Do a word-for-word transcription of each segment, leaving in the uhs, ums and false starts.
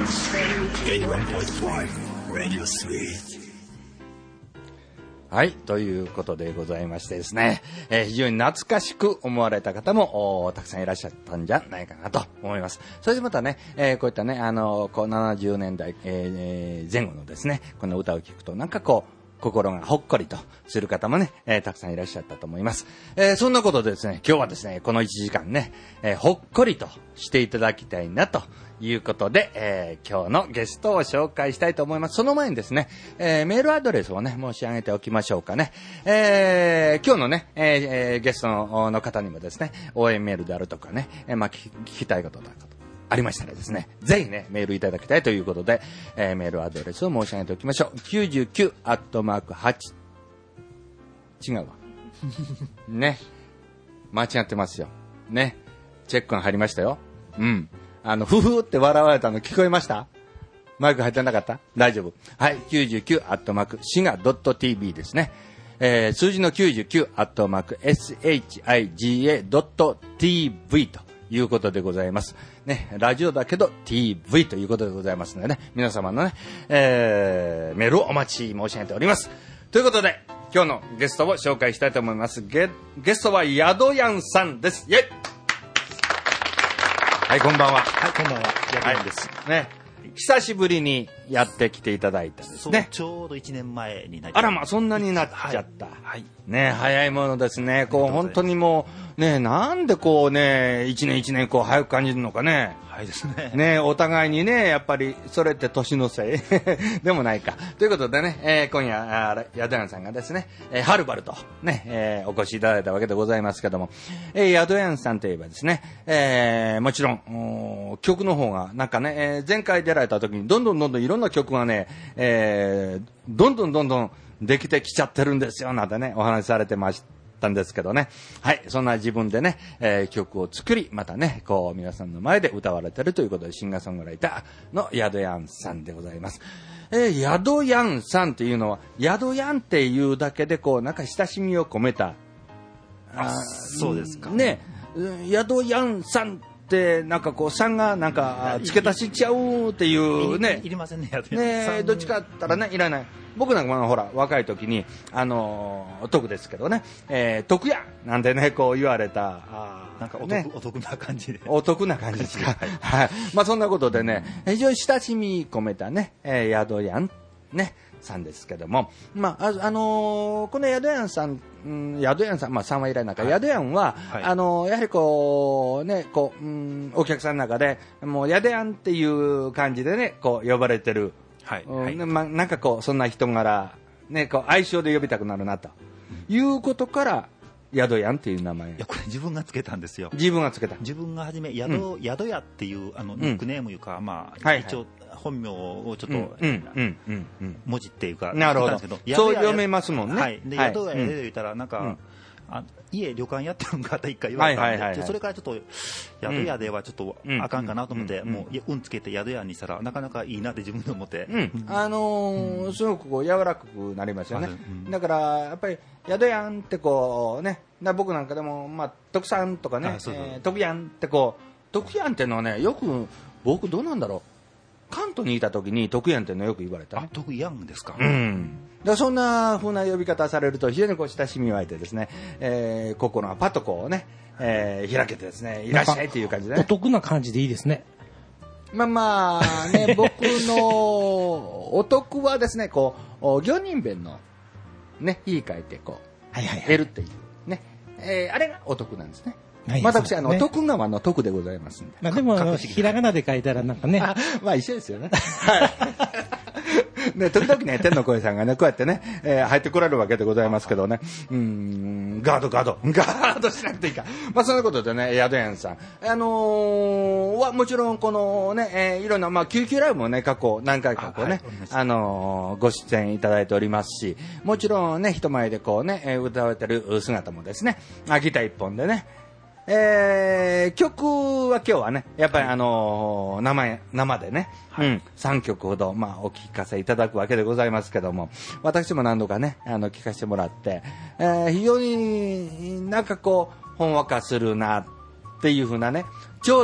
はい、ということでございましてですね、えー、非常に懐かしく思われた方もたくさんいらっしゃったんじゃないかなと思います。それでまたね、えー、こういったね、あのこうななじゅうねんだい、えー、前後のですね、この歌を聴くとなんかこう心がほっこりとする方もね、えー、たくさんいらっしゃったと思います。えー、そんなことでですね、今日はですね、このいちじかんね、えー、ほっこりとしていただきたいなということで、えー、今日のゲストを紹介したいと思います。その前にですね、えー、メールアドレスをね、申し上げておきましょうかね。えー、今日のね、えー、ゲスト の, の方にもですね、応援メールであるとかね、えー、まあ、聞, 聞きたいこととかありましたらですね、ぜひね、メールいただきたいということで、えー、メールアドレスを申し上げておきましょう。きゅうじゅうきゅうアットマークはち、違うわ。ね。間違ってますよ。ね。チェックが入りましたよ。うん。あの、ふふって笑われたの聞こえました？マイク入ってなかった？大丈夫。はい。きゅうじゅうきゅうアットマークシガドット ティービー ですね。えー、数字のきゅうじゅうきゅうアットマーク エスエイチアイジーエードットティーブイ ということでございます。ね。ラジオだけど ティーブイ ということでございますのでね。皆様のね、えー、メールをお待ち申し上げております。ということで、今日のゲストを紹介したいと思います。ゲ、ゲストはヤドヤンさんです。イェイ！はい、こんばんは。 はい、こんばんは。ヤドヤンです。 はい、ね。久しぶりにやってきていただいたんですね。 ちょうどいちねんまえになりました。 あらま、そんなになっちゃった。はい。はい、ね、早いものですね。こう、本当にもう、ね、なんでこうね、一年一年こう早く感じるのかね。 はいですね。 ね、お互いにね、やっぱり、それって年のせいでもないか。ということでね、えー、今夜、ヤドヤンさんがですね、えー、はるばるとね、えー、お越しいただいたわけでございますけども、えー、ヤドヤンさんといえばですね、えー、もちろん、曲の方が、なんかね、えー、前回出られた時に、どんどんどんどんいろんな曲がね、えー、どんどんどんどんできてきちゃってるんですよ、なんてね、お話しされてました。んですけどね。はい。そんな自分でね、えー、曲を作り、またね、こう、皆さんの前で歌われてるということで、シンガーソングライターのヤドヤンさんでございます。えー、ヤドヤンさんっていうのは、ヤドヤンっていうだけで、こう、なんか親しみを込めた。 あ、そうですか。 ね、ヤドヤンさんって、なんかこう、さんがなんか、付け足しちゃうっていうね。 いりませんね、ヤドヤンさん。ね、どっちかったらね、いらない。僕なんかもほら若い時にあのー、徳ですけどね、えー、徳やなんてねこう言われたあなんかお得、ね、お得な感じでお得な感じですかはい、まあそんなことでね非常に親しみ込めたね、えー、宿やんねさんですけどもまああ、あのー、この宿やんさんうん、宿やんさん、まあ、さんはいらないから、はい、宿やんは、はい、あのやはりこうねこう、うん、お客さんの中でもう宿やんっていう感じでねこう呼ばれてるはいはいまあ、なんかこうそんな人柄、ね、こう愛称で呼びたくなるなと、うん、いうことから宿やんっていう名前。 いやこれ自分がつけたんですよ。 自分がつけた。 自分が初め宿、うん、宿屋っていうあのニックネームいうか、うんまあはいはい、一応本名をちょっと、うんうんうんうん、文字っていうかなるほどそう読めますもんね。 はい、で、はい、宿屋で言ったらなんか、うんあ家旅館やってるんかって一回言われたんで、はいはいはいはい、それからちょっと宿屋ではちょっとあかんかなと思って、うん、もう運つけて宿屋にしたらなかなかいいなって自分で思って、うん、 あのーうん、すごくこう柔らかくなりますよね、うん、だからやっぱり宿屋ってこうね僕なんかでもまあ徳さんとかね徳やんってこう徳やんってのはねよく僕どうなんだろう関東にいた時に徳やんってのよく言われた、ね、 あ徳やんですか、 うんだそんな風な呼び方されると非常にこう親しみ湧いてですね、えー、心がパッとこうね、えー、開けてですねいらっしゃいという感じで、ね、 お得な感じでいいですね。 まあまあね僕のお得はですねこう魚人弁のね言い換えてこう、はいはいはい、得るっていうね、えー、あれがお得なんですね。はい、私あの、ね、徳川の徳でございますんで。 まあでもひらがなで書いたらなんかねあまあ一緒ですよね。はい。ね、時々ね、天の声さんがね、こうやってね、えー、入ってこられるわけでございますけどね、うーん、ガードガード、ガードしなくていいか。まあ、そんなことでね、宿屋さん、あのー、は、もちろん、このね、えー、いろんな、まあ、救急ライブもね、過去、何回かこうね、あ、はい、あのー、ご出演いただいておりますし、もちろんね、人前でこうね、えー、歌われてる姿もですね、ギター一本でね、えー、曲は今日はねやっぱりあのー、生, 生でね、はいうん、さんきょくほど、まあ、お聴かせいただくわけでございますけども私も何度かねあの聴かせてもらって、えー、非常になんかこうほんわかするなっていう風なねちょうど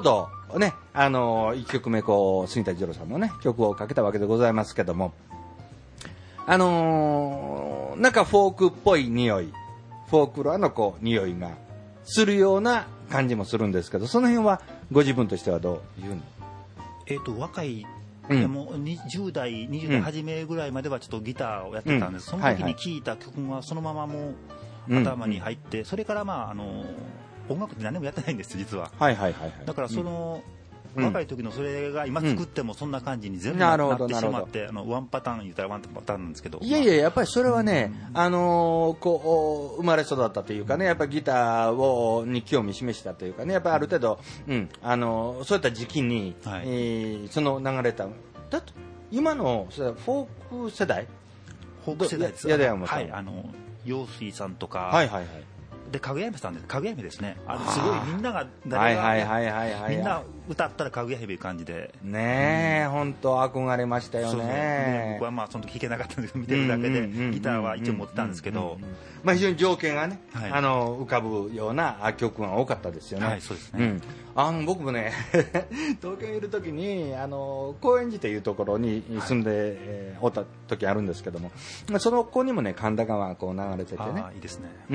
ね、あのいっきょくめこう杉田二郎さんのね曲をかけたわけでございますけども、あのー、なんかフォークっぽい匂い、フォークロアのこう匂いがするような感じもするんですけど、その辺はご自分としてはどういうの？ えーと若い、 うん、 でもじゅう代にじゅう代初めぐらいまではちょっとギターをやってたんです、うん、その時に聴いた曲がそのままもう頭に入って、うん、それからまああの音楽って何もやってないんです実は、 はいはいはいはい、 だからその、うん若い時のそれが今作ってもそんな感じに全部なってしまって、あのワンパターン言ったらワンパターンなんですけど、 いやいややっぱりそれはね、うん、あのー、こう生まれ育ったというかね、やっぱりギターをに興味示したというかね、やっぱりある程度、うんあのー、そういった時期に、はいえー、その流れただって今のフォーク世代フォーク世代ですやだやもはいあの陽水さんとか、 はいはいはいでかぐや姫さんです。かぐや姫ですね。あれすごいみんなが誰がみんな歌ったらかぐや姫いう感じで。 ねえ、本当、うん、憧れましたよね。そうね僕はまあその時弾けなかったんですけど見てるだけでギターは一応持ってたんですけど、 まあ非常に情景がね、はい、あの浮かぶような曲が多かったですよね。 はい、そうですね。うん、 あの僕もね東京にいる時にあの高円寺というところに住んで、はいえー、おった時あるんですけども、その子にもね神田川がこう流れててね。 あいいですね。 うん、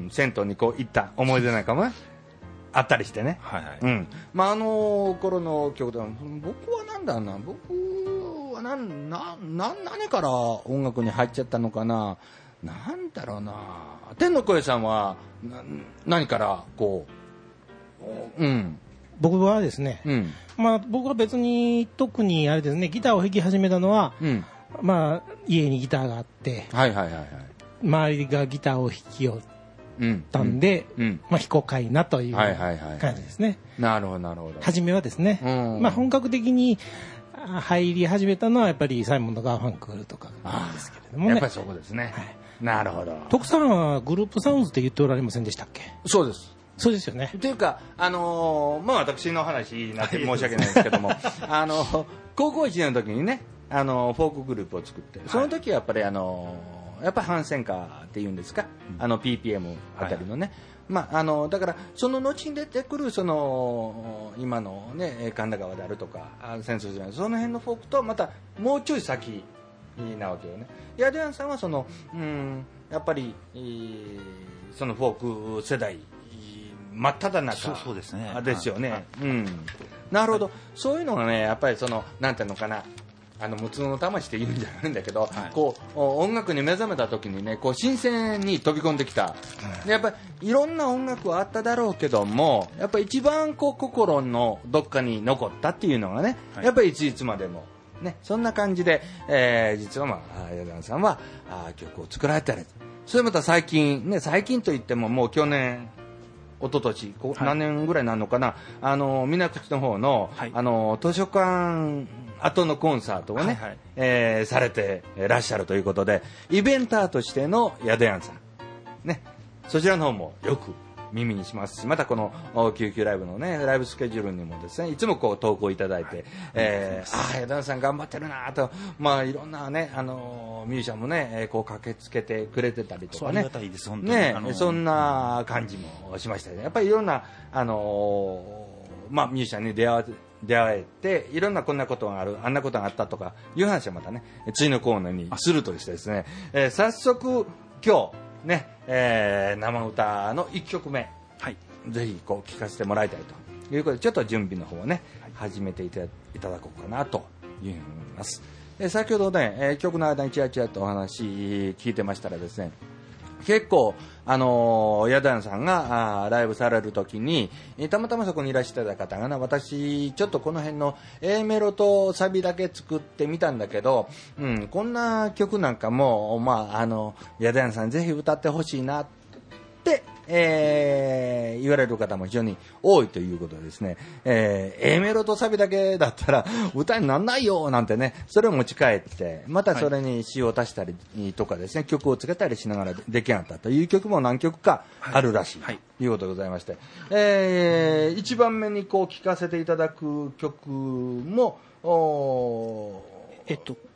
銭湯にこう行った思い出なんかも、ね、あったりしてね、 はいはいうんまあ、あの頃の曲では僕はなんだな僕はなんなな何から音楽に入っちゃったのかな、なんだろうな、天の声さんはな何からこう、うん、 僕はですね、うんまあ、僕は別に特にあれですね、ギターを弾き始めたのは、うんまあ、家にギターがあって、 はいはいはいはい、 周りがギターを弾きよったんで、うんうんまあ、弾こうかいなという感じですね。 なるほどなるほど。 初めはですね、うんまあ、本格的に入り始めたのはやっぱりサイモンのガーファンクルとかなんですけれどもね。 やっぱりそこですね、はい、なるほど。 徳さんはグループサウンズって言っておられませんでしたっけ？ そうです。 そうですよね。 というか、あのーまあ、私の話になって申し訳ないですけどもあの高校いちねんの時にね、あのフォークグループを作って、その時はやっぱりあのやっぱり反戦歌っていうんですか、うん、あの ピーピーエム あたりのね、はいまあ、あのだからその後に出てくるその今の、ね、神田川であるとか戦争じゃない、その辺のフォークとまたもうちょい先なわけよね。ヤドヤンさんはその、うん、やっぱりそのフォーク世代真っ只中そうですね。 ですよね。 はいうん、なるほど、はい、そういうのがねやっぱりそのなんていうのかな、あの無痛の魂って言うんじゃないんだけど、はい、こう音楽に目覚めた時にねこう新鮮に飛び込んできた、でやっぱりいろんな音楽はあっただろうけども、やっぱり一番こう心のどっかに残ったっていうのがね、はい、やっぱりいついつまでもねそんな感じで、えー、実はまあヤドヤンさんはあ曲を作られたり、それまた最近ね、最近といってももう去年一昨年こう何年ぐらいになるのかな、はい、あの水口の方の、はい、あの図書館後のコンサートをね、はいはいえー、されてらっしゃるということで、イベンターとしてのヤドヤンさん、ね、そちらの方もよく耳にしますし、またこの救急ライブのねライブスケジュールにもですねいつもこう投稿いただいて、はいえー、ああヤドヤンさん頑張ってるなと、まあいろんなねあのミュージシャンもねこう駆けつけてくれてたりとかね、ねそんな感じもしましたね。やっぱりいろんなあのまあミュージシャンに出会わ出会えて、いろんなこんなことがあるあんなことがあったとかいう話はまたね次のコーナーにするとしてですね、えー、早速今日ね、えー、生歌のいっきょくめ、はい、ぜひこう聴かせてもらいたいということで、ちょっと準備の方をね、はい、始めていただこうかなというふうに思います。えー、先ほどね、えー、曲の間にちらちらとお話聞いてましたらですね、結構、あのー、ヤドヤンさんがあライブされるときに、えー、たまたまそこにいらっしゃった方がな、私ちょっとこの辺の A メロとサビだけ作ってみたんだけど、うん、こんな曲なんかも、まあ、あのヤドヤンさんぜひ歌ってほしいなって、えー、言われる方も非常に多いということでですね、えー、A メロとサビだけだったら歌にならないよなんてね、それを持ち帰ってまたそれに詞を足したりとかですね、曲をつけたりしながら出来上がったという曲も何曲かあるらしいということでございまして、えー、一番目にこう聴かせていただく曲もえっと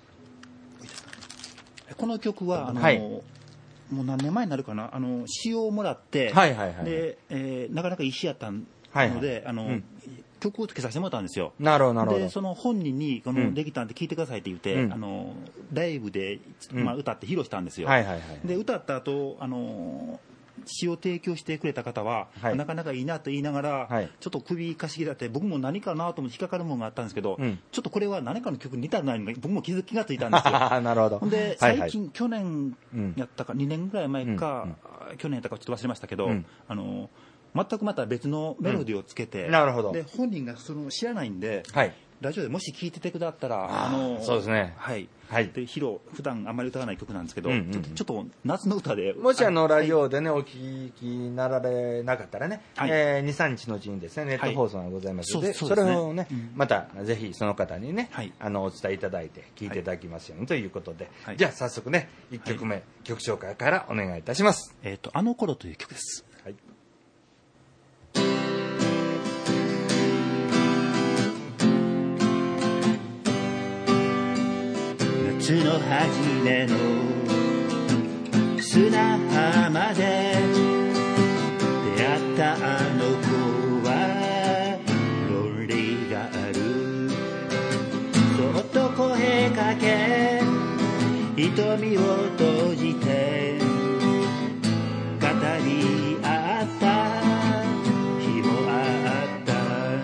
この曲はあの、 はいもう何年前になるかな、あの詩をもらって、 はいはいはい、 でえー、なかなかいい詩やったんので、あの、うん、曲をつけさせてもらったんですよ。 なるほどなるほど。 でその本人にこの、うん、できたんで聴いてくださいって言って、うん、あのライブで、まあ、歌って披露したんですよ。はいはいはい、で歌った後あの詩を提供してくれた方は、はい、なかなかいいなと言いながら、はい、ちょっと首かしげだって僕も何かなと思って引っかかるものがあったんですけど、うん、ちょっとこれは何かの曲に似たのに僕も気づきがついたんですよ。 なるほど。 で最近、はいはい、去年やったか、うん、にねんぐらい前か、うん、去年やったかちょっと忘れましたけど、うん、あの全くまた別のメロディーをつけて、うん、なるほど。で本人がその知らないんで、はい、ラジオでもし聴いててくだったら、 あのそうですね、 はいはい、で披露普段あんまり歌わない曲なんですけど、うんうんうん、ちょっとちょっと夏の歌でもしあのラジオでね、はい、お聴きになられなかったらね、はい、えー、にさんにちのうちにですねネット放送がございますので、はい、そ, それをね、うん、またぜひその方にね、はい、あのお伝えいただいて聴いていただきますようにということで、はい、じゃあ早速ねいっきょくめ、はい、曲紹介からお願いいたします。 えーと、あの頃という曲です。はい、夏の初めの砂浜で出会ったあの子はロンリーがある。そっと声かけ瞳を閉じて語り合った日もあった。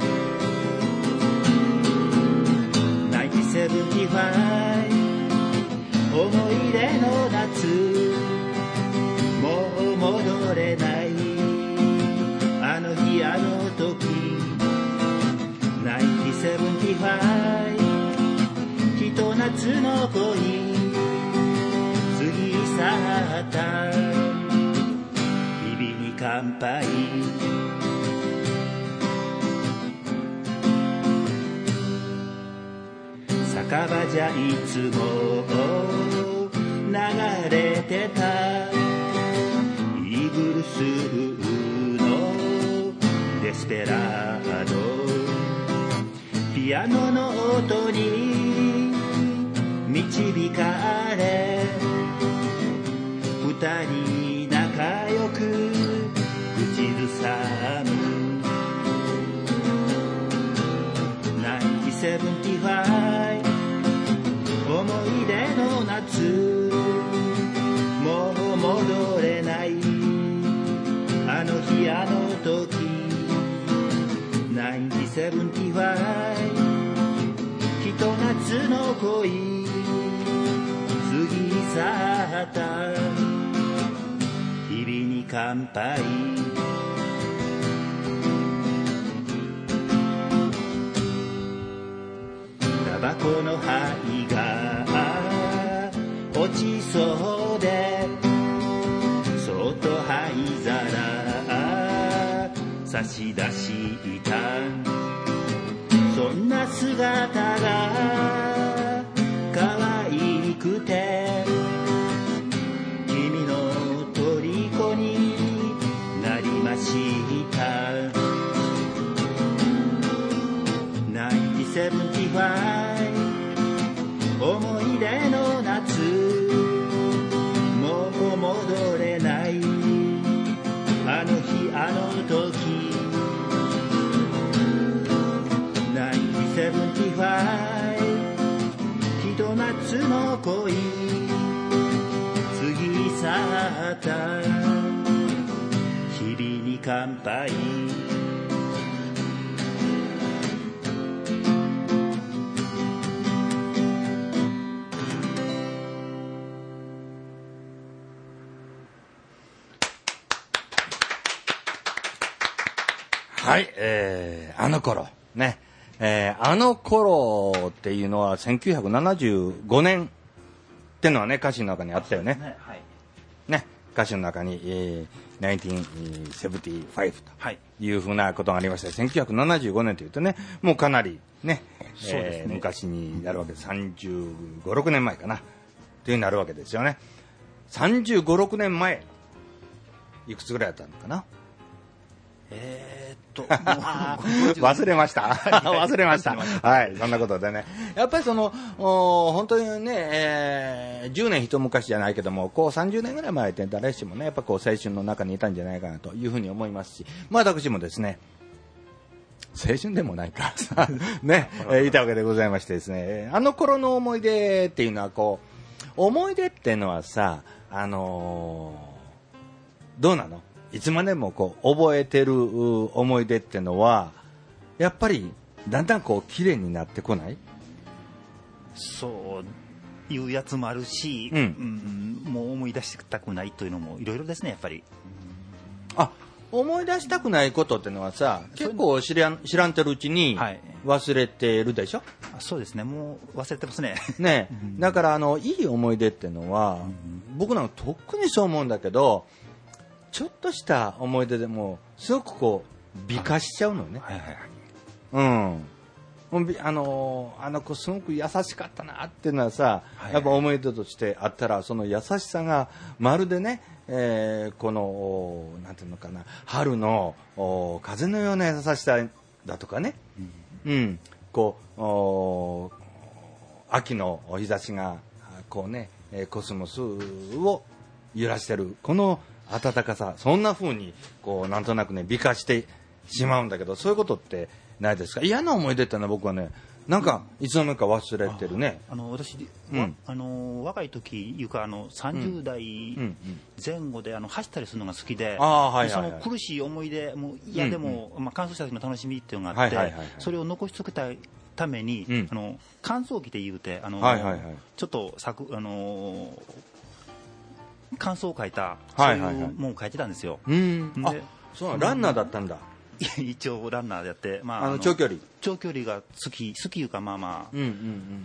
ナインティセブンティファイブ思い出の夏、もう戻れないあの日あの時。ナインティセブンティファイブひと夏の恋過ぎ去った。日々に乾杯。酒場じゃいつも流れてたイーグルスのデスペラード。ピアノの音に導かれ二人仲良く口ずさむ。ナインティセブンティファイブ思い出の夏、もう戻れないあの日あの時。ナインティセブンティファイブひと夏の恋過ぎ去った。日々に乾杯。タバコの灰が落ちそうでそっと灰皿差し出した。そんな姿が可愛くて君の虜になりました。ナインティセブンティファイブ思い出の夏、もう戻れないあの日あの時。ナインティセブンティファイブひと夏の恋過ぎ去った。日々に乾杯。 はい、えー、あの頃ね、えー、あの頃っていうのはせんきゅうひゃくななじゅうごねんってのはね歌詞の中にあったよね。ね、はい、ね歌詞の中に、えー、ナインティセブンティファイブというふうなことがありました。せんきゅうひゃくななじゅうごねんというとねもうかなりね、えー、昔になるわけでさんじゅうご、ろくねんまえかなというになるわけですよね。さんじゅうご、ろくねんまえいくつぐらいだったのかな。 えー、っと忘れました忘れましたはい、そんなことでねやっぱりその本当にね、えー、じゅうねん一昔じゃないけどもこうさんじゅうねんぐらい前って誰しもねやっぱこう青春の中にいたんじゃないかなというふうに思いますし、まあ、私もですね青春でもないからさ、ね、えー、いたわけでございましてですね、あの頃の思い出っていうのはこう、思い出っていうのはさ、あのー、どうなの？いつまでもこう覚えてる思い出っていうのはやっぱりだんだんこう綺麗になってこない？ そういうやつもあるし、うんうん、もう思い出したくないというのもいろいろですね、やっぱり。 あ、思い出したくないことっていうのはさ、結構知らん、知らんてるうちに忘れてるでしょ？ はい、そうですね、もう忘れてますね。 ね、だからあのいい思い出っていうのは、うん、僕なんか特にそう思うんだけど、ちょっとした思い出でもすごくこう美化しちゃうのね。はいはいはい、うん。あのあの子すごく優しかったなっていうのはさ、はいはい、やっぱ思い出としてあったら、その優しさがまるでね、えー、このなんていうのかな、春の風のような優しさだとかね、うん、うん、こう秋の日差しがこうねコスモスを揺らしてるこの暖かさ、そんな風にこうなんとなくね美化してしまうんだけど、そういうことってないですか？嫌な思い出ってのは僕はね、なんかいつの間にか忘れてるね。 あの私、うん、あの若い時いうかあのさんじゅう代前後であの走ったりするのが好きで、その苦しい思い出も嫌でも、うんうん、まあ、乾燥した時の楽しみっていうのがあって、はいはいはいはい、それを残しときたいために、うん、あの乾燥機で言うてあの、はいはいはい、ちょっと作あの感想を書いた、そういうものを書いてたんですよ。 はいはいはい、うん、あ、そうなの、ランナーだったんだ。 一応ランナーでやって、まあ、 あの長距離長距離が好き好きいうか、まあまあ、うんうんうん、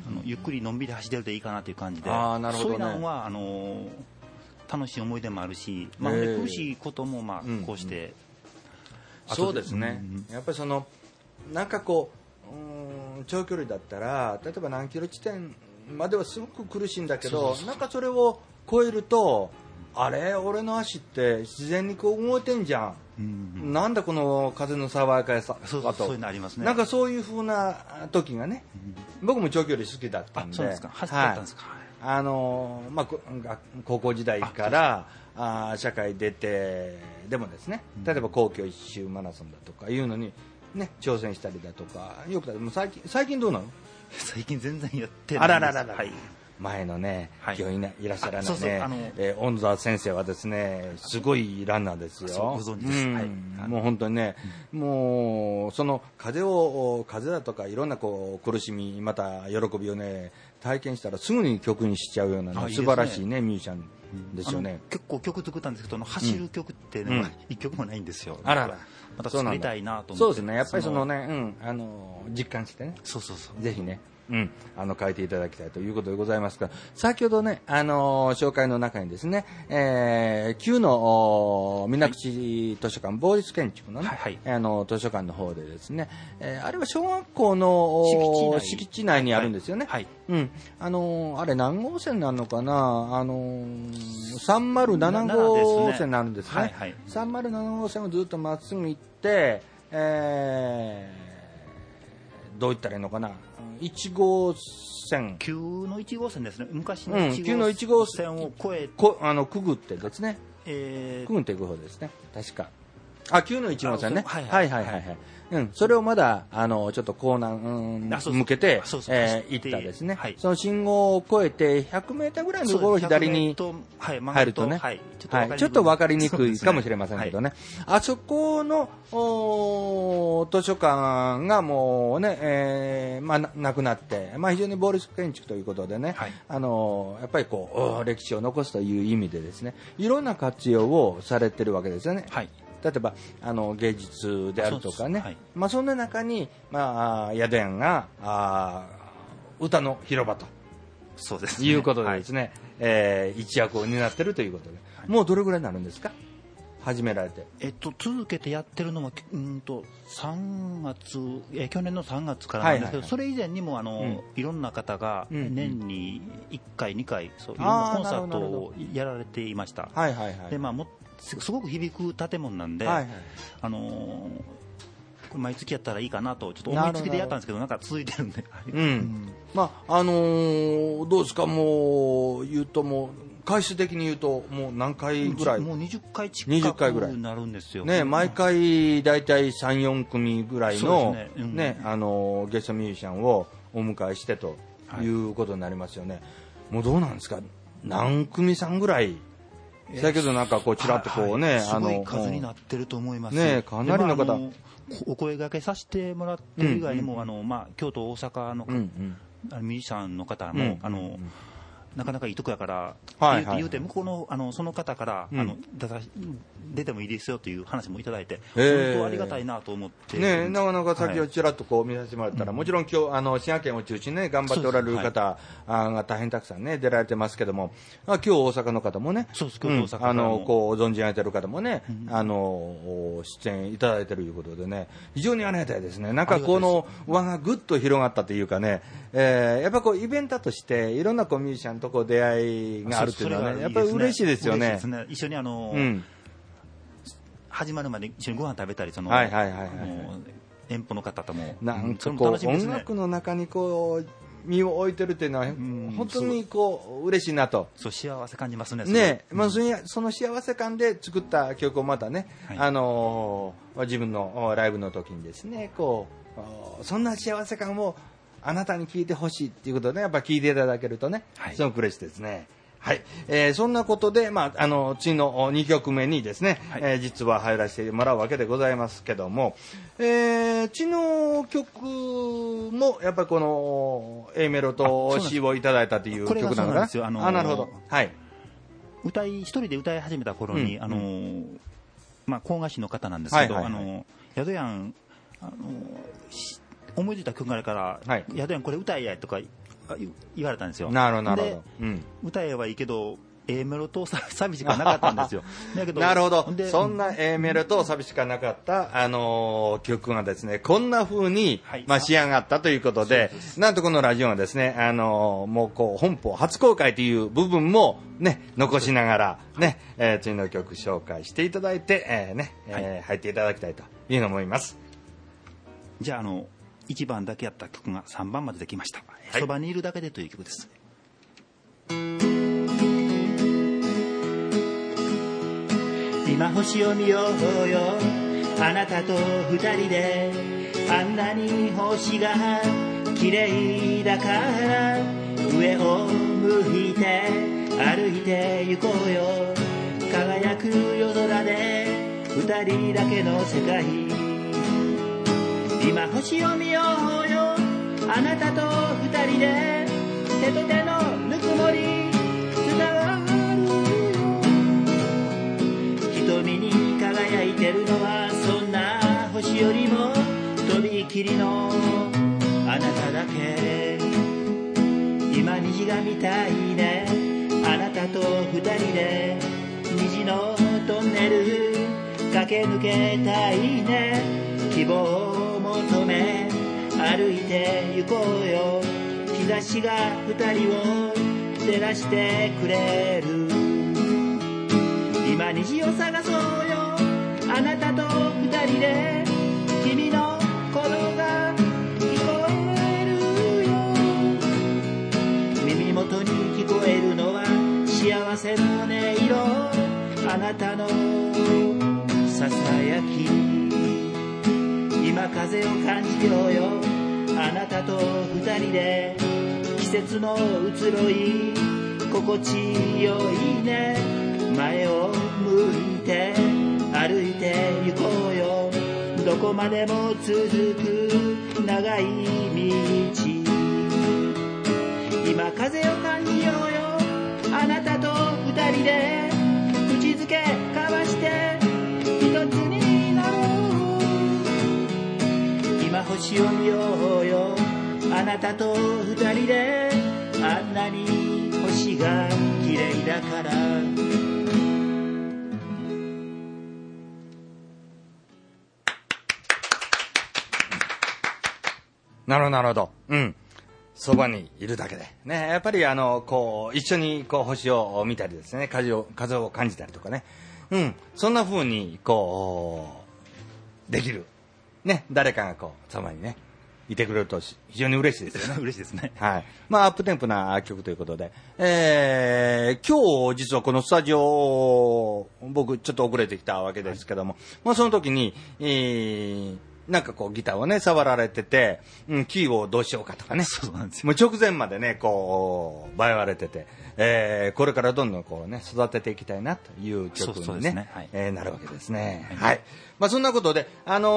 あのゆっくりのんびり走ってるといいかなという感じで、 あ、なるほどね、 そういうのはあの楽しい思い出もあるし、まあ、で苦しいこともまあこうして、 うん、そうですね、うんうん、やっぱりそのなんかこう、うん、長距離だったら例えば何キロ地点まではすごく苦しいんだけど、そうそうそう、なんかそれを超えると、あれ俺の足って自然にこう動いてんじゃん、うんうん、なんだこの風の爽やかさと、 そうそう、そういうのありますね。 なんかそういう風な時がね、うん、僕も長距離好きだったんで。 あ、そうですか、走ってたんですか。はい、 あのまあ、高校時代からああ社会出てでもですね、例えば皇居一周マラソンだとかいうのに、ね、挑戦したりだとかよくだ、もう最近最近どうなの？ 最近全然やってないんです。あらららら、はい、前のね、 はい、 今日いらっしゃらないね、えー、恩沢先生はですね、すごいランナーですよ。 ご存知です、うん、 はい、もう本当にね、うん、もうその風を風だとかいろんなこう苦しみまた喜びをね体験したらすぐに曲にしちゃうような、ね、素晴らしいねミュージシャンですよね。 結構曲作ったんですけど、走る曲ってね、うん、一曲もないんですよ。 あらら、 また作りたいなと思って。 そうですね、やっぱりそのね、うん、あの実感してね、 そうそうそう、 ぜひね、うん、あの書いていただきたいということでございますが、先ほどね、あのー、紹介の中にですね、えー、旧の水口図書館、ボーリス建築のね、はいはい、あの図書館の方でですね、えー、あれは小学校の敷地内、敷地内にあるんですよね。はいはい、うん、あのー、あれ何号線なのかな、あのー、さんまるなな号線になるんですね。はいはい、さんまるなな号線をずっとまっすぐ行って、えー、どう言ったらいいのかな、いち号線、 旧のいち号線ですね、昔のいち号線を越え、 こあのくぐってですね、えー、くぐっていく方ですね、確か。あ、旧のいち号線ね、はいはいはいはい、はい、うん、それをまだあのちょっとコーナー、うん、向けて行ったですね、はい、その信号を越えてひゃくメーターぐらいのところを左に入るとね、はい、ちょっと分かりにくいかもしれませんけどね、はい、あそこの図書館がもうね、えーまあ、なくなって、まあ、非常にボーリス建築ということでね、はい、あのやっぱりこう歴史を残すという意味でですね、いろんな活用をされてるわけですよね。はい、例えばあの芸術であるとかね、はい、まあ、そんな中に、まあ、宿屋があ歌の広場とそうです、ね、 いうことでですね、はい、えー、一役を担っているということで、はい、もうどれぐらいになるんですか、始められて。 えっと、続けてやってるのはうんとさんがつ、え去年のさんがつからなんですけど、はいはいはい、それ以前にもあの、うん、いろんな方が年にいっかい、にかいそういろんなコンサートをやられていました。はいはいはい、で、まあ、もすごく響く建物なんで、はいはい、あのー、毎月やったらいいかなとちょっと思いつきでやったんですけど、なんか続いてるんで、うん、 まああのー、どうですか、もう言うとも回数的に言うともう何回ぐらい？ もうにじゅっかい近くになるんですよね。毎回だいたいさん、よんくみぐらいの、 ねうんね、あのゲストミュージシャンをお迎えしてということになりますよね、はい、もうどうなんですか、何組さんぐらい？だけどなんかこうちらっとこうね、 はいはい、すごい数になってると思いますね。かなりの方、 お声掛けさせてもらってる以外にも、うんうん、あのまあ、京都大阪の、うんうん、ミュージシャンの方も、うん、あのなかなかいいとこやから、はいはい、言うて向こうの、あのその方から、うん、あの出た出てもいいですよという話もいただいて、本当ありがたいなと思って、 ね、なかなか先ほどちらっとこう見させてもらったら、はい、もちろん今日あの滋賀県を中心に、ね、頑張っておられる方が大変たくさん、ね、出られてますけども、今日大阪の方もね、 そうです、今日大阪からも、 うん、あのこう存じ上げている方もね、うん、あの出演いただいているということでね、非常にありがたいですね。なんかこの輪がぐっと広がったというかね、えー、やっぱこうイベントとしていろんなこうミュージシャンとこう出会いがあるというのはね、やっぱり嬉しいですよね。 ですね、一緒にあの、うん、始まるまで一緒にご飯食べたり、その、 はいはいはいはい、 遠方の方ともなんかこう、ね、音楽の中にこう身を置いてるっていうのは、うん、本当にこう嬉しいなと。 そう幸せ感じますね。 ね、まあ、そのその幸せ感で作った曲をまたね、はい、あの自分のライブの時にですね、こうそんな幸せ感をあなたに聞いてほしいっていうことで、やっぱ聞いていただけるとね、はい、すごく嬉しいですね。はい、えー、そんなことで、まあ、あの次のにきょくめにですね、はい、えー、実は入らせてもらうわけでございますけども、えー、次の曲もやっぱりこの A メロと C をいただいたという曲なのかな。 あ、のー、 あ、なるほど、はい、 歌い一人で歌い始めた頃に、うん、あのーまあ、甲賀市の方なんですけど、はいはいはい、あの宿やん、あのー、思いついた曲があるから、はい、宿やんこれ歌いやとか言われたんですよ。 なるほどなるほど、うん、 歌えはいいけど A メロとサビしかなかったんですよ。だけどなるほど、そんな A メロとサビしかなかった、あのー、曲がですねこんな風に、はい、まあ、仕上がったということで、なんとこのラジオはですね、あのー、もうこう本邦初公開という部分もね残しながらね、えー、次の曲紹介していただいて、えーねえーはい、入っていただきたいというふうに思います。 じゃあ、あのいちばんだけやった曲がさんばんまでできました。そばにいるだけでという曲です。今星を見ようよ、あなたと二人で、あんなに星が綺麗だから上を向いて歩いて行こうよ。輝く夜空で二人だけの世界、今星を見ようよ、あなたと二人で手と手のぬくもりつながるよ。瞳に輝いてるのはそんな星よりもとびきりのあなただけ。今虹が見たいね、あなたと二人で虹のトンネル駆け抜けたいね。希望を求め歩いて行こうよ。日差しが二人を照らしてくれる。今虹を探そうよ、あなたと二人で君の声が聞こえるよ。耳元に聞こえるのは幸せの音色、あなたのささやき。今風を感じようよ、あなたと二人で季節の移ろい心地よいね。前を向いて歩いて行こうよ。どこまでも続く長い道。今風を感じようよ、あなたと二人で口づけ交わして一つになろう。今星を見ようよ、あなたと二人であんなに星が綺麗だから。 なるほどなるほど、うん、そばにいるだけでね、やっぱりあのこう一緒にこう星を見たりですね、風を風を感じたりとかね、うん、そんな風にこうできるね、誰かがこうそばにねいてくれると非常に嬉しいですよね。 嬉しいですね。 はい。まあ、アップテンポな曲ということで、えー、今日実はこのスタジオ、僕ちょっと遅れてきたわけですけども、はい、まあその時に、えー、なんかこうギターをね、触られてて、うん、キーをどうしようかとかね。 そうなんですよ。 もう直前までね、こう、バイわれてて、えー、これからどんどんこうね、育てていきたいなという曲にね、そうそうですね、はい、えー、なるわけですね。はい。はい、まあそんなことで、あの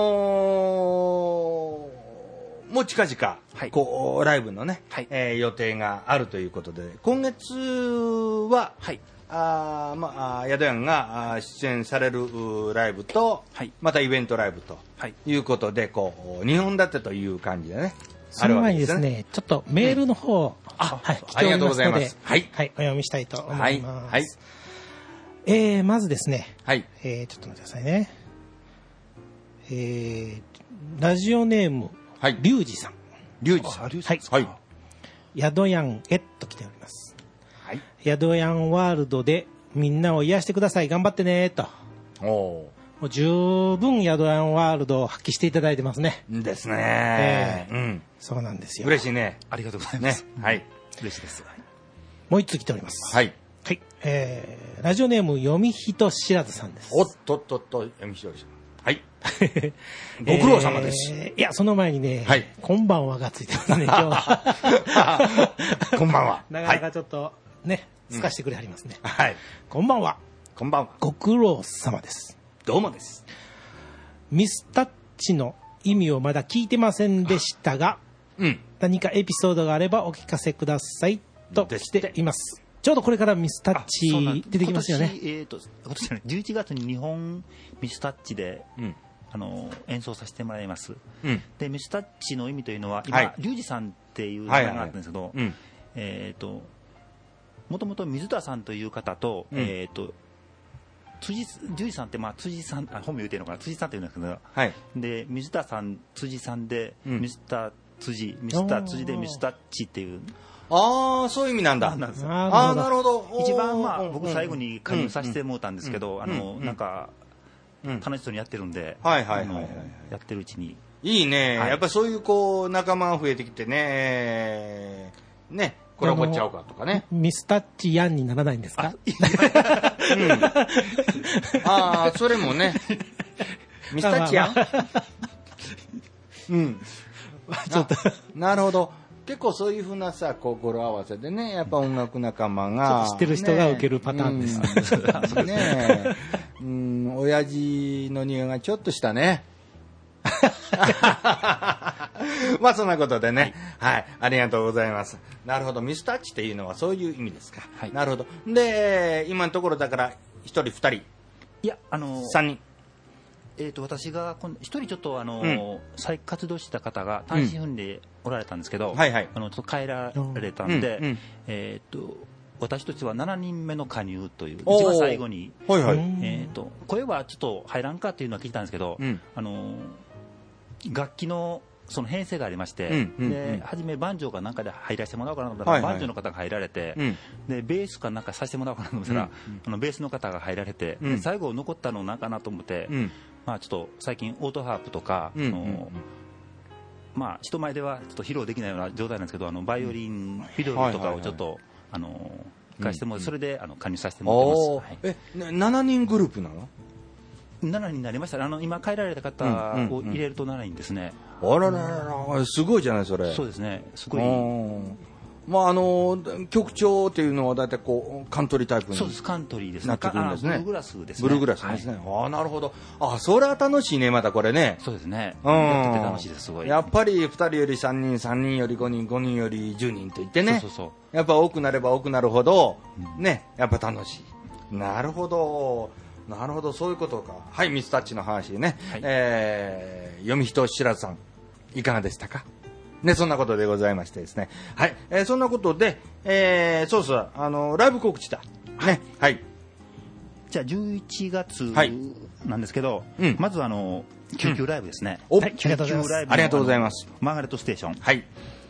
ー、もう近々、はい、こうライブのね、はい、えー、予定があるということで、今月は、はい、あまあ宿屋が出演されるライブと、はい、またイベントライブということで、こうにほん立てという感じでね。 その前にですね、ちょっとメールの方、うん、あ、はい、来ておりますので、はい、はい、お読みしたいと思います。はい、えー、まずですね、はい、えー、ちょっと待ってくださいね。えー、ラジオネーム、はい、リュウジさん。 リュウジさん。はい。 はい。宿やんへと来ております。はい。宿やんワールドでみんなを癒してください。頑張ってねと。おお。もう十分宿やんワールドを発揮していただいてますね。 ですね。えー、うん。 そうなんですよ。 嬉しいね。 ありがとうございます。 ね、はい。 嬉しいです。 もう一つ来ております。 はい。 はい。えー、ラジオネーム読み人知らずさんです。 おっとっとっと読み人知らずさん。はい。ご苦労様です、 えー。いや、その前にね、はい、こんばんはがついてますね、今日は。こんばんは。 なかなかちょっとね、す、はい、かしてくれはりますね、 うん。はい。 こんばんは。 こんばんは。 ご苦労様です。 どうもです。 ミスタッチの意味をまだ聞いてませんでしたが、うん、何かエピソードがあればお聞かせくださいとしています。ちょうどこれからミスタッチ出てきますよね。 今年、えーと、今年じゅういちがつに日本ミスタッチで、うん、あの演奏させてもらいます、うん、でミスタッチの意味というのは今、はい、リュウジさんっていう名前があったんですけど、はいはいはい、えーともともと水田さんという方と、うん、えーと辻リュウジさんって、まあ、辻さんあ本名言うてるのかな、辻さんって言うんですけど、はい、で水田さん辻さんで、うん、ミスター辻ミスター辻でミスタッチっていう。 ああ、そういう意味なんだ。ああ、なるほど。 一番、まあ、僕最後に加入させてもらったんですけど、あの、なんか、楽しそうにやってるんで、 はいはいはい。 やってるうちに。 いいね。やっぱりそういう、こう、仲間が増えてきてね、ね、コラボっちゃおうかとかね。 ミスタッチヤンにならないんですか？ ああ、それもね。ミスタッチヤン。うん。ちょっと。なるほど。結構そういうふうなさ、こう語呂合わせでね、やっぱ音楽仲間が、 ね、知ってる人が受けるパターンです。 うん、ねうん、親父の匂いがちょっとしたね。まあそんなことでね、はい、はい、ありがとうございます。なるほど、ミスタッチっていうのはそういう意味ですか。はい、なるほど。で、今のところだから一人二人、いやあのー、 三人。 えー、と私が一人ちょっとあの、うん、再活動した方が単身赴任でおられたんですけど、うんはいはい、あのちょっと帰られたんで、うんうん、えー、と私としてはしちにんめの加入という一番最後に、はいはい、えー、と声はちょっと入らんかっていうのは聞いたんですけど、うん、あの楽器のその編成がありまして、うんうんうん、で初めバンジョーかなんかで入らせてもらおうかなと思ったら、はいはい、バンジョーの方が入られて、うん、でベースかなんかさせてもらおうかなと思ったら、うんうん、あのベースの方が入られて、うん、最後残ったのなんかなと思って、うんまあ、ちょっと最近オートハープとか、うんうんうんまあ、人前ではちょっと披露できないような状態なんですけど、あのバイオリン、フィドルとかをちょっと、はいはいはい、あの聞かせてもらって、それであの加入させてもらってます、 はい、えななにんグループなの？ しちにんになりましたね。あの今帰られた方を入れるとしちにんですね、 うんうんうん、あららららすごいじゃないそれ。 そうですね、すごい。 まああの曲調っていうのはだいたいこうカントリータイプにそうですカントリーですね。 なってくるんですね。 ブルーグラスですね。 ブルーグラスですね、はい、ああなるほど。あそれは楽しいねまたこれね。 そうですね、うん、やってて楽しいです。すごいやっぱりふたりよりさんにんさんにんよりごにんごにんよりじゅうにんといってね。そうそうそうやっぱ多くなれば多くなるほど、うん、ねやっぱ楽しい。なるほどなるほどそういうことか。はいミスタッチの話ね、はいえー、読み人知らずさんいかがでしたかね、そんなことでございましてですね。はい、えー、そんなことで、えー、そうそう、あの、ライブ告知だ。ね、はい。 じゃあ、じゅういちがつなんですけど、はい、まずあの、救急ライブですね。 うん、はい、救急ライブ。ありがとうございます。 マーガレットステーション。 はい。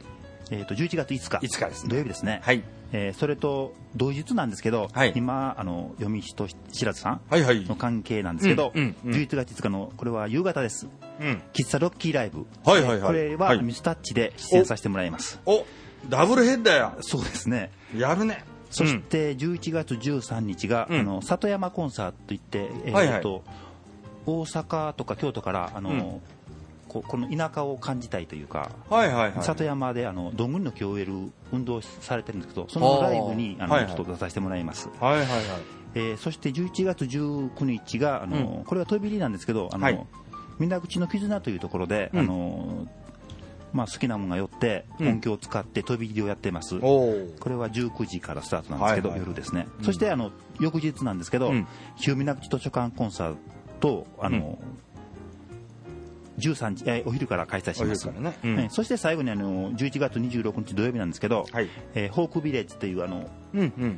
えー、とじゅういちがついつか、 いつかですね、 土曜日ですね、 はい、 えー、それと同日なんですけど、はい、今あの読み人知らずさんの関係なんですけど、はいはい、じゅういちがついつかのこれは夕方です、うん、喫茶ロッキーライブ、はいはいはい、これはミスタッチで出演させてもらいます。 おおダブルヘッダーや。 そうですね、 やるね。 そしてじゅういちがつじゅうさんにちが、うん、あの里山コンサートといって、えーはいはい、大阪とか京都からあの、うんこ, この田舎を感じたいというか、はいはいはい、里山であのどんぐりの木を植える運動をされてるんですけど、そのライブにあの、はいはい、ちょっと出させてもらいます、はいはいはい、えー、そしてじゅういちがつじゅうくにちがあの、うん、これは飛び入りなんですけど、あの、はい、水口の絆というところで、うん、あのまあ、好きなものが寄って音響を使って飛び入りをやってます、うん、これはじゅうくじからスタートなんですけど、はいはい、夜ですね、うん、そしてあの翌日なんですけど、うん、日向水口図書館コンサートあの、うんじゅうさんじ、えー、お昼から開催します、ねうんえー、そして最後にあのじゅういちがつにじゅうろくにち土曜日なんですけど、はいえー、ホークビレッジというあの、うんうんうん、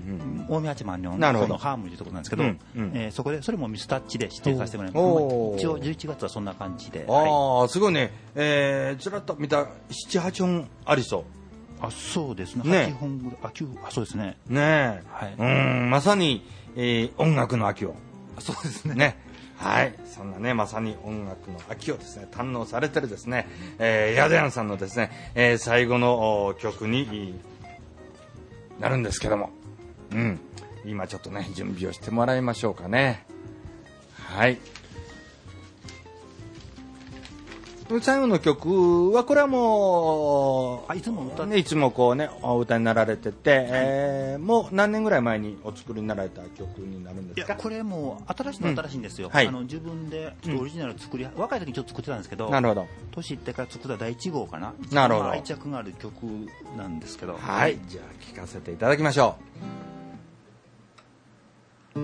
近江八幡ののハーモニーというところなんですけど、うんうんえー、そこでそれもミスタッチで出演させてもらいます。一応じゅういちがつはそんな感じで、 あ、はい、すごいね、えー、ずらっと見たななはちほんありそう。 あそうですね、はちほんぐらい、あきゅうあそうですね、 ねはい、うんまさに、えー、音楽の秋を。 そうですねねはい、そんなねまさに音楽の秋をですね堪能されてるですね、えー、ヤドヤンさんのですね、えー、最後の曲になるんですけども、うん、今ちょっとね準備をしてもらいましょうかね。はい。最後の曲はこれはもうあいつも歌っていつもこうねお歌になられてて、はいえー、もう何年ぐらい前にお作りになられた曲になるんですか。 いやこれもう新しいの新しいんですよ、うんはい、あの自分でちょっとオリジナル作り、うん、若い時にちょっと作ってたんですけど、なるほど年いってから作っただいいち号かな。 なるほど、 愛着がある曲なんですけど、 はい、はい、じゃあ聴かせていただきましょう。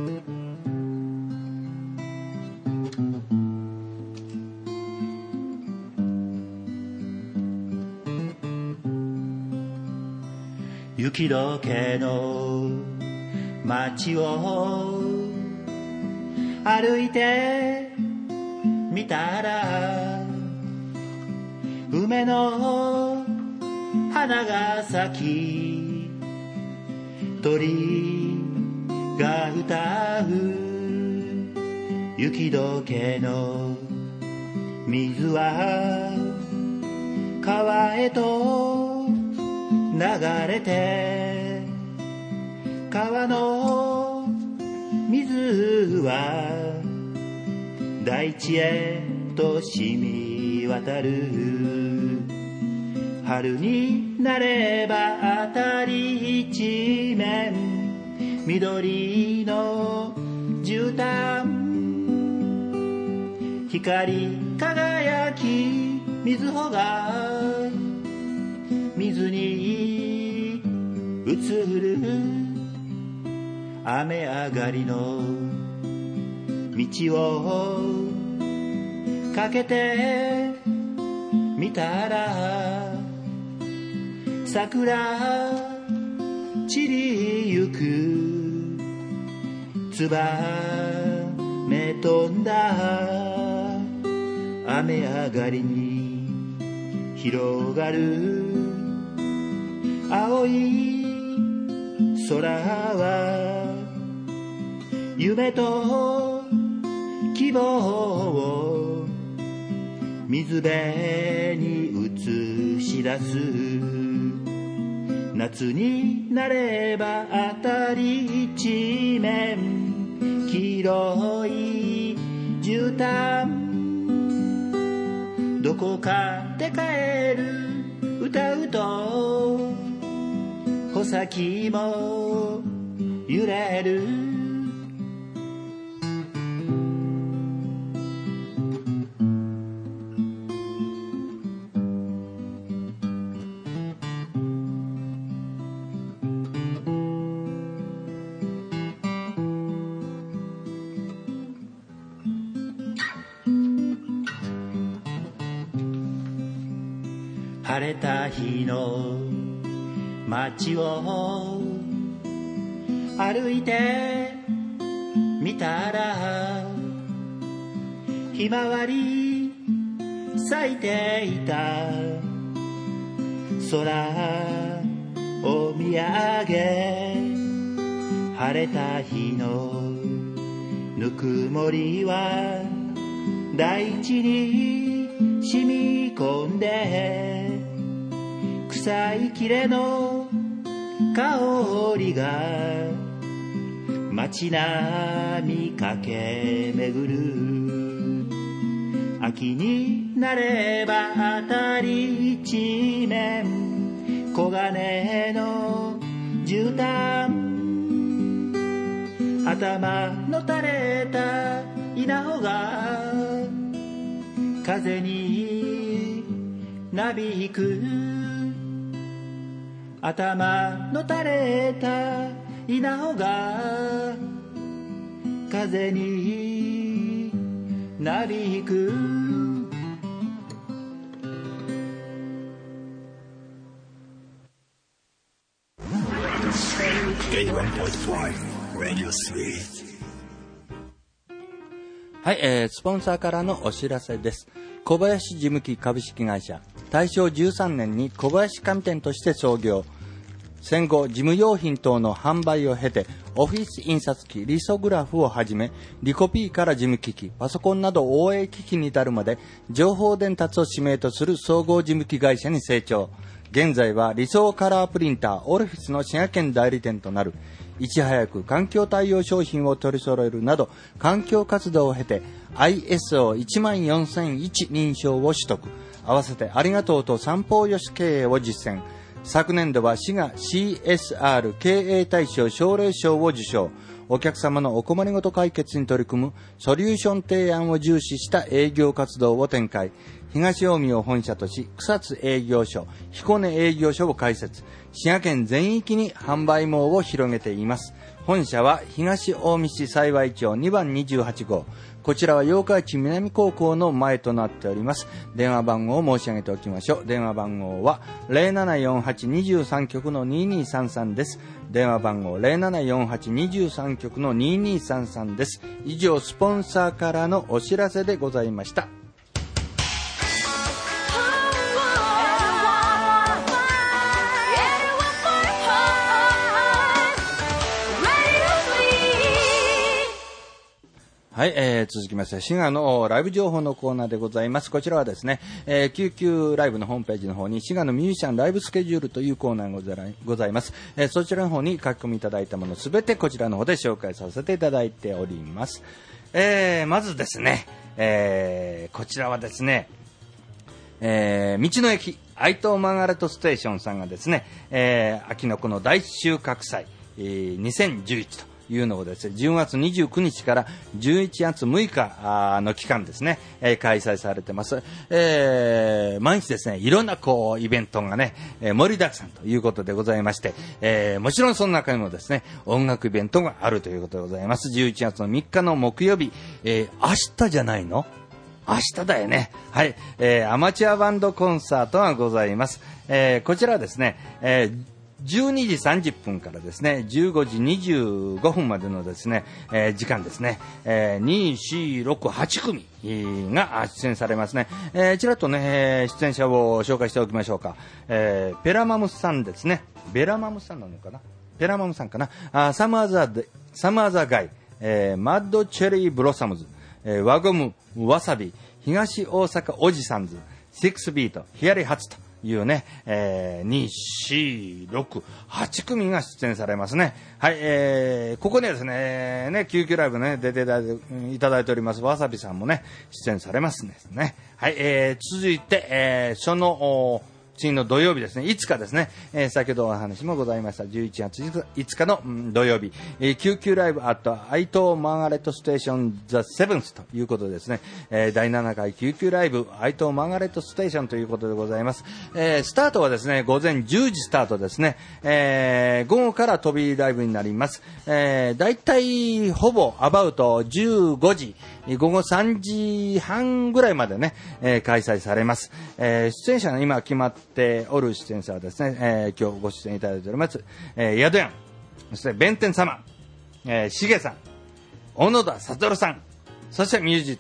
雪解けの街を歩いてみたら梅の花が咲き鳥が歌う雪解けの水は川へと流れて川の水は大地へと染み渡る春になれば辺り一面緑の絨毯光り輝き水穂が水に映る雨上がりの道をかけてみたら桜散りゆくつばめ飛んだ雨上がりに広がる青い空は夢と希望を水辺に映し出す夏になれば辺り一面黄色い絨毯どこかで帰る歌うと穂先も揺れる晴れた日の街を歩いてみたらひまわり咲いていた空を見上げ晴れた日のぬくもりは大地に染み込んで臭い木々の香りが街並み駆け巡る秋になれば辺り一面黄金の絨毯頭の垂れた稲穂が風になびく頭の垂れた稲穂が風になびくはい、えー、スポンサーからのお知らせです。小林事務機株式会社、大正じゅうさんねんに小林紙店として創業。戦後、事務用品等の販売を経て、オフィス印刷機、リソグラフをはじめ、リコピーから事務機器、パソコンなど応援機器に至るまで、情報伝達を使命とする総合事務機会社に成長。現在は理想カラープリンター、オルフィスの滋賀県代理店となる。いち早く環境対応商品を取り揃えるなど、環境活動を経て アイエスオーいちまんよんせんいち 認証を取得。合わせてありがとうと三方よし経営を実践。昨年度は滋賀 シーエスアール 経営大賞奨励賞を受賞。お客様のお困りごと解決に取り組むソリューション提案を重視した営業活動を展開。東近江を本社とし、草津営業所、彦根営業所を開設。滋賀県全域に販売網を広げています。本社は東近江市幸町にばんにじゅうはち号。こちらは八日市南高校の前となっております。電話番号を申し上げておきましょう。電話番号は ゼロななよんはちにさん 局のににさんさんです。電話番号 ゼロななよんはちにさん 局のににさんさんです。以上、スポンサーからのお知らせでございました。はい、えー、続きまして滋賀のライブ情報のコーナーでございます。こちらはですね、えー、救急ライブのホームページの方に滋賀のミュージシャンライブスケジュールというコーナーがございます。えー、そちらの方に書き込みいただいたものすべてこちらの方で紹介させていただいております。えー、まずですね、えー、こちらはですね、えー、道の駅愛東マーガレットステーションさんがですね、えー、秋のこの大収穫祭、えー、にせんじゅういちというのをですね、じゅうがつにじゅうくにちからじゅういちがつむいかの期間ですね、えー、開催されてます。えー、毎日ですね、いろんなこうイベントがね、えー、盛りだくさんということでございまして、えー、もちろんその中にもですね、音楽イベントがあるということでございます。じゅういちがつのみっかの木曜日、えー、明日じゃないの？明日だよね。はい、えー、アマチュアバンドコンサートがございます。えー、こちらはですね、えーじゅうにじさんじゅっぷんからですね、じゅうごじにじゅうごふんまでのですね、えー、時間ですね、えー、に、よん、ろく、はちくみが出演されますね。えー、ちらっとね、えー、出演者を紹介しておきましょうか。えー、ペラマムさんですね。ベラマムさんなのかな？ペラマムさんかな？あ、サムアザー、サムアザーガイ、えー、マッドチェリーブロッサムズ、えー、ワゴム、ワサビ、東大阪おじさんず、シックスビート、ヒヤリハツというね、えー、に、よん、ろく、はちくみが出演されますね。はい、えー、ここにはですね、ね、救急ライブね、出ていただいております、わさびさんもね、出演されますね。はい、えー、続いて、えー、その、次の土曜日ですね、いつかですね、えー、先ほどお話もございましたじゅういちがついつかの、うん、土曜日、えー、救急ライブアット愛東マーガレットステーションザ・セブンスということでですね、えー、だいななかい救急ライブ愛東マーガレットステーションということでございます。えー、スタートはですね、午前じゅうじスタートですね、えー、午後から飛びライブになります。えー、だいたいほぼアバウトじゅうごじ、ごごさんじはんぐらいまでね、えー、開催されます。えー、出演者が今決まっておる出演者はですね、えー、今日ご出演いただいております、えー、宿屋、そして弁天様、えー、しげさん、小野田悟さん、そしてミュージートク、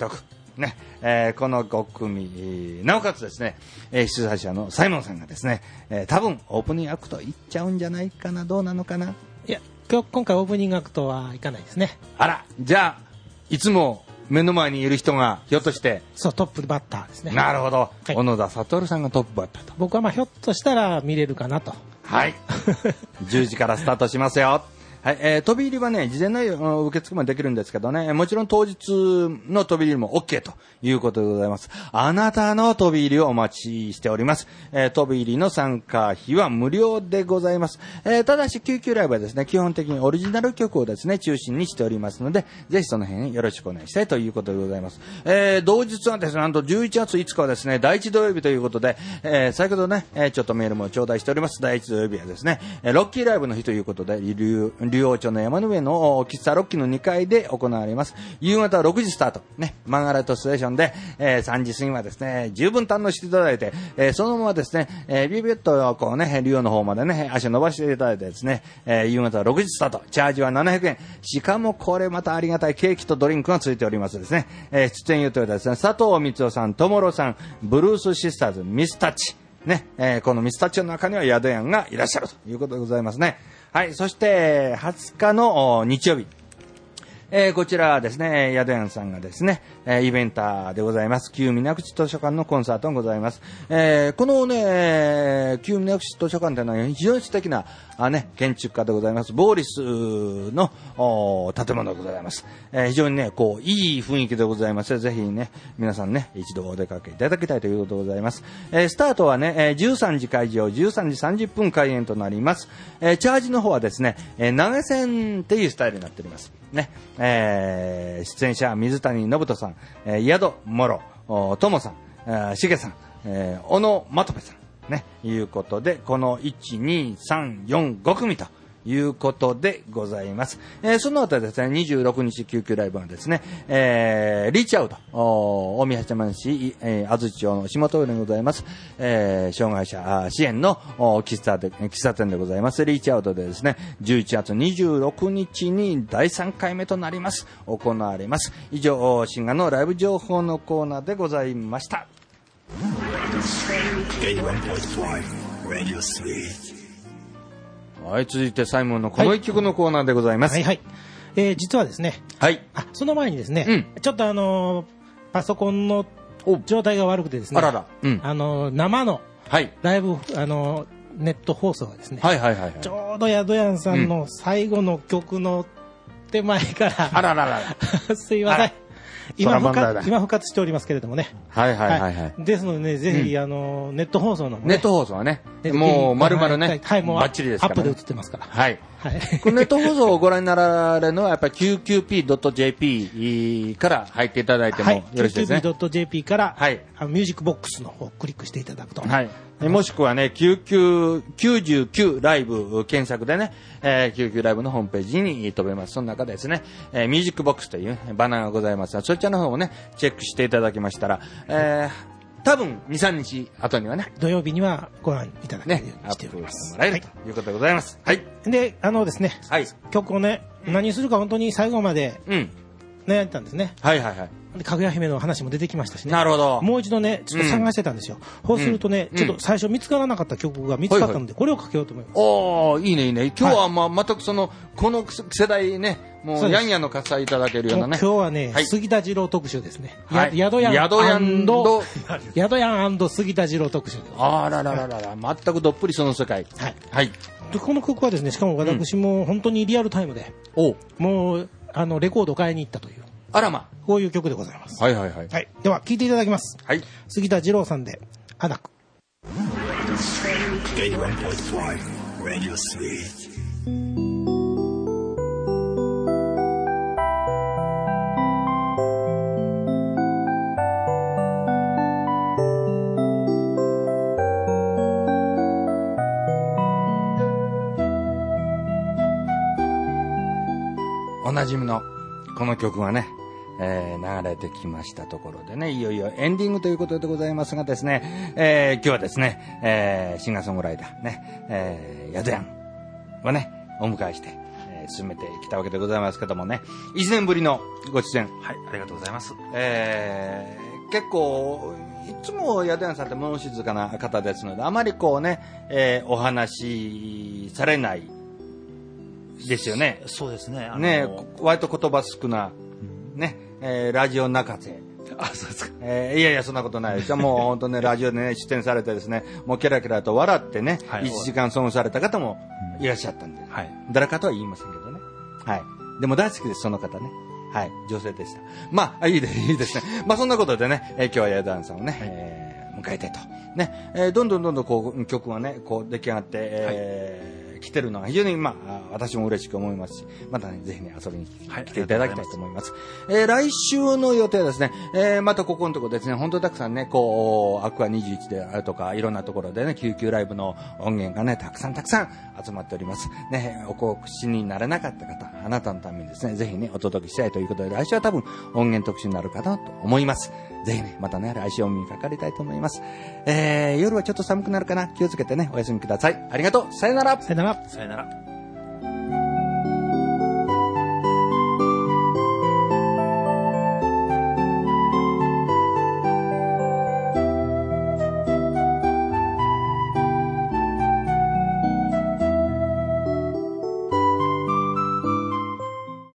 ね、えー、このご組、なおかつですね、えー、出題者のサイモンさんがですね、えー、多分オープニングアクトいっちゃうんじゃないかな、どうなのかな。 いや、今日、今回オープニングアクトはいかないですね。 あら、じゃあ、いつも目の前にいる人がひょっとして。 そう、トップバッターですね。 なるほど。はい、小野田悟さんがトップバッターと。 僕はまあひょっとしたら見れるかなと。 はい。じゅうじからスタートしますよ。はい、えー、飛び入りはね、事前の受付もできるんですけどね、もちろん当日の飛び入りも OK ということでございます。あなたの飛び入りをお待ちしております。えー、飛び入りの参加費は無料でございます。えー、ただし救急ライブはですね、基本的にオリジナル曲をですね、中心にしておりますので、ぜひその辺よろしくお願いしたいということでございます。えー、同日はですね、なんとじゅういちがついつかはですね、だいいち土曜日ということで、えー、先ほどね、えー、ちょっとメールも頂戴しております。だいいち土曜日はですね、ロッキーライブの日ということで、竜王町の山の上の喫茶ロッキーのにかいで行われます。夕方ろくじスタート。ね、マンガレットステーションで、えー、さんじ過ぎはですね、十分堪能していただいて、えー、そのままですね、えー、ビュービュッとこうね、竜王の方までね、足を伸ばしていただいてですね、えー、夕方ろくじスタート。チャージはななひゃくえん。しかもこれまたありがたいケーキとドリンクがついておりますですね。えー、出演予定はですね、佐藤光夫さん、ともろさん、ブルースシスターズ、ミスタッチ。ね、えー、このミスタッチの中には宿屋がいらっしゃるということでございますね。はい、そしてはつかの日曜日。えー、こちらはですね、宿屋さんがですね、えー、イベンターでございます。旧水口図書館のコンサートがございます。えー、このね、旧水口図書館というのは非常に素敵な、あね、建築家でございます。ボーリスの建物でございます。えー、非常にね、こう、いい雰囲気でございます。ぜひね、皆さんね、一度お出かけいただきたいということでございます。えー、スタートはね、えー、じゅうさんじ開場、じゅうさんじさんじゅっぷん開演となります。えー、チャージの方はですね、えー、投げ銭っていうスタイルになっております。ね、えー、出演者水谷信人さん、えー、宿もろともさん、えー、しげさん、えー、小野まとめさんね、いうことでこのいちにさんよんご組ということでございます。えー、その後ですね、にじゅうろくにち救急ライブはですね、えー、リーチアウト、大宮八幡市、えー、安土町の下通りでございます、えー、障害者支援の喫茶で、喫茶店でございます。リーチアウトでですね、じゅういちがつにじゅうろくにちにだいさんかいめとなります。行われます。以上、シンガーのライブ情報のコーナーでございました。はい、続いてサイモンのこの一曲のコーナーでございます。 はい、はい、はい、えー、実はですね、 はい、 あ、その前にですね、うん、ちょっとあのー、パソコンの状態が悪くてですね、 あらら、うん、 あのー、生のライブ、はい、あのー、ネット放送がですね、 はいはいはいはい、 ちょうど宿屋さんの最後の曲の手前から、 うん、あららららすいません、今復活、今復活しておりますけれどもね。 はいはいはい、はい、 ですのでね、ぜひ、うん、あのネット放送の、ね、 ネット放送はね、もう丸々ね、 はい、もうバッチリですから、ね、 アップで映ってますから。 はい。はい、このネット放送をご覧になられるのはやっぱり キューキューピードットジェーピー から入っていただいてもよろしいですね。はい、キューキューピードットジェーピー から、はい、あのミュージックボックスの方をクリックしていただくと。はい。 もしくはね、きゅうじゅうきゅうライブ検索でね、えー、きゅうじゅうきゅうライブのホームページに飛べます。その中でですね、えー、ミュージックボックスというバナーがございますが、そちらの方をね、チェックしていただきましたら、えー、多分に、さんにち後にはね、 土曜日にはご覧いただけるようにしております。 ね、アップしてもらえる、はい、ということでございます。はい。 で、あのですね、 はい、 曲をね、何するか本当に最後まで、うん。悩んでたんですね。 はいはいはい。 でかぐや姫の話も出てきましたしね。 なるほど。 もう一度ね、ちょっと探してたんですよ。うん、そうするとね、うん、ちょっと最初見つからなかった曲が見つかったので、はいはい、これをかけようと思います。 おー、いいねいいね。今日はまあ、全くその、この世代ね、もう、やんやの喝采いただけるようなね。 今日はね、はい、杉田二郎特集ですね。 はい、 宿屋宿屋宿屋杉田二郎特集で。 あららららら、全くどっぷりその世界。 はい。 はい。 で、この曲はですね、しかも私も本当にリアルタイムで、うん、もう、あの、レコードを買いに行ったという。 あらま。 こういう曲でございます。 はいはいはい。 はい。では、聴いていただきます。 はい。 杉田二郎さんで、アダク。 おなじみのこの曲がね、えー、流れてきましたところでね、いよいよエンディングということでございますがですね、えー、今日はですね、えー、シンガーソングライターね、えー、宿屋をねお迎えして、ええー、進めてきたわけでございますけどもね、いちねんぶりのご出演。 はい、ありがとうございます。 えー、結構、いつも宿屋さんって物静かな方ですので、あまりこうね、えー、お話しされないですよね。 そうですね。 あのー、ね、割と言葉少な、ね、えー、ラジオ中瀬。 あ、そうですか。 えー、いやいや、そんなことないですよ。もう本当ね、ラジオでね、出演されてですね、もうキラキラと笑ってね、はい、いちじかん損された方もいらっしゃったんで、はい、誰かとは言いませんけどね。はい。でも大好きです、その方ね。はい、女性でした。まあ、いいです、いいですね。まあ、そんなことでね、えー、今日はヤダンさんをね、はい、えー、迎えてと。ね、えー、どんどんどんどんこう、曲がね、こう、出来上がって、えー、はい来てるのが非常に、まあ、私も嬉しく思いますし、またね、ぜひね、遊びに来ていただきたいと思います。はい、えー、来週の予定はですね、えー、またここのところですね、本当にたくさんね、こう、アクアにじゅういちであるとか、いろんなところでね、救急ライブの音源がね、たくさんたくさん集まっております。ね、お告知になれなかった方、あなたのためにですね、ぜひね、お届けしたいということで、来週は多分音源特集になるかなと思います。ぜひね、またね、来週お耳にかかりたいと思います。えー、夜はちょっと寒くなるかな、気をつけてね、お休みください。ありがとう。さよなら。 さよなら。 さよなら。